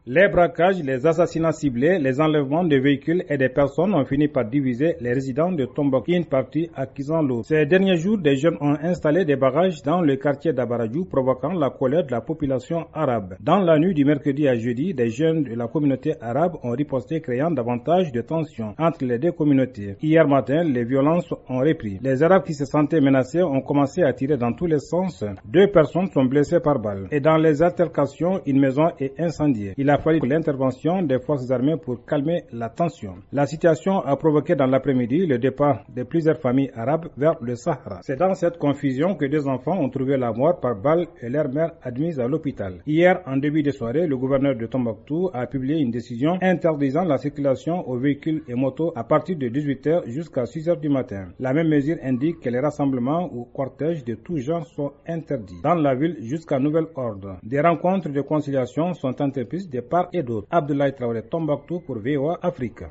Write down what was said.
Les braquages, les assassinats ciblés, les enlèvements de véhicules et des personnes ont fini par diviser les résidents de Tombouctou, une partie à Kizanlo. Ces derniers jours, des jeunes ont installé des barrages dans le quartier d'Abaradjou, provoquant la colère de la population arabe. Dans la nuit du mercredi à jeudi, des jeunes de la communauté arabe ont riposté, créant davantage de tensions entre les deux communautés. Hier matin, les violences ont repris. Les Arabes qui se sentaient menacés ont commencé à tirer dans tous les sens. 2 personnes sont blessées par balle. Et dans les altercations, une maison est incendiée. Il a fallu l'intervention des forces armées pour calmer la tension. La situation a provoqué dans l'après-midi le départ de plusieurs familles arabes vers le Sahara. C'est dans cette confusion que 2 enfants ont trouvé la mort par balle et leur mère admise à l'hôpital. Hier, en début de soirée, le gouverneur de Tombouctou a publié une décision interdisant la circulation aux véhicules et motos à partir de 18h jusqu'à 6h du matin. La même mesure indique que les rassemblements ou cortèges de tout genre sont interdits dans la ville jusqu'à nouvel ordre. Des rencontres de conciliation sont entreprises de part et d'autre. Abdoulaye Traoré, Tombouctou pour VOA Afrique.